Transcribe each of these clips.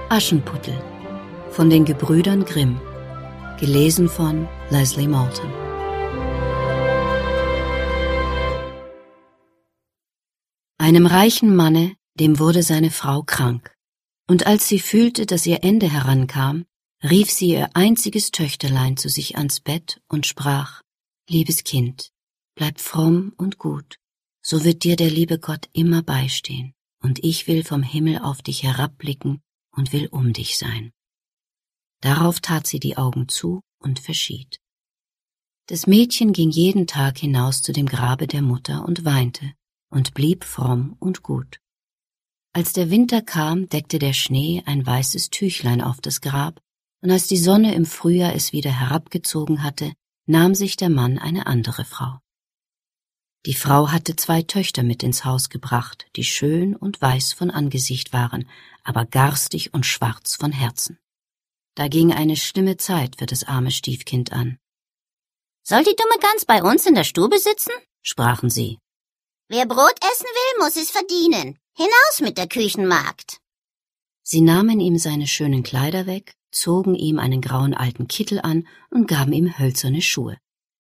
Aschenputtel von den Gebrüdern Grimm, gelesen von Leslie Moulton. Einem reichen Manne, dem wurde seine Frau krank, und als sie fühlte, dass ihr Ende herankam, rief sie ihr einziges Töchterlein zu sich ans Bett und sprach: »Liebes Kind, bleib fromm und gut, so wird dir der liebe Gott immer beistehen, und ich will vom Himmel auf dich herabblicken und will um dich sein.« Darauf tat sie die Augen zu und verschied. Das Mädchen ging jeden Tag hinaus zu dem Grabe der Mutter und weinte und blieb fromm und gut. Als der Winter kam, deckte der Schnee ein weißes Tüchlein auf das Grab, und als die Sonne im Frühjahr es wieder herabgezogen hatte, nahm sich der Mann eine andere Frau. Die Frau hatte 2 Töchter mit ins Haus gebracht, die schön und weiß von Angesicht waren, aber garstig und schwarz von Herzen. Da ging eine schlimme Zeit für das arme Stiefkind an. »Soll die dumme Gans bei uns in der Stube sitzen?« sprachen sie. »Wer Brot essen will, muss es verdienen. Hinaus mit der Küchenmagd!« Sie nahmen ihm seine schönen Kleider weg, zogen ihm einen grauen alten Kittel an und gaben ihm hölzerne Schuhe.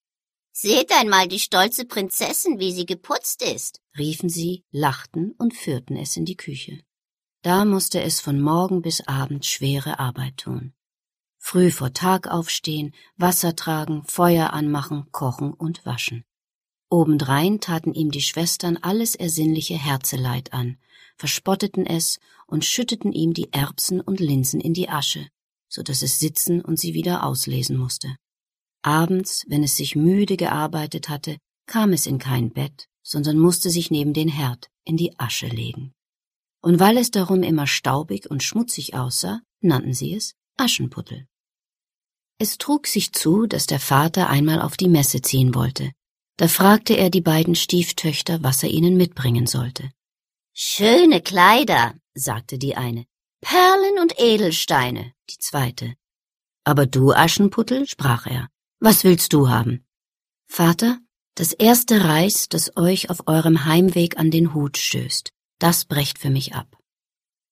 »Seht einmal die stolze Prinzessin, wie sie geputzt ist«, riefen sie, lachten und führten es in die Küche. Da musste es von Morgen bis Abend schwere Arbeit tun. Früh vor Tag aufstehen, Wasser tragen, Feuer anmachen, kochen und waschen. Obendrein taten ihm die Schwestern alles ersinnliche Herzeleid an, verspotteten es und schütteten ihm die Erbsen und Linsen in die Asche, so dass es sitzen und sie wieder auslesen musste. Abends, wenn es sich müde gearbeitet hatte, kam es in kein Bett, sondern musste sich neben den Herd in die Asche legen. Und weil es darum immer staubig und schmutzig aussah, nannten sie es Aschenputtel. Es trug sich zu, dass der Vater einmal auf die Messe ziehen wollte. Da fragte er die beiden Stieftöchter, was er ihnen mitbringen sollte. »Schöne Kleider«, sagte die eine, »Perlen und Edelsteine«, die zweite. »Aber du, Aschenputtel«, sprach er, »was willst du haben?« »Vater, das erste Reis, das euch auf eurem Heimweg an den Hut stößt, das brecht für mich ab.«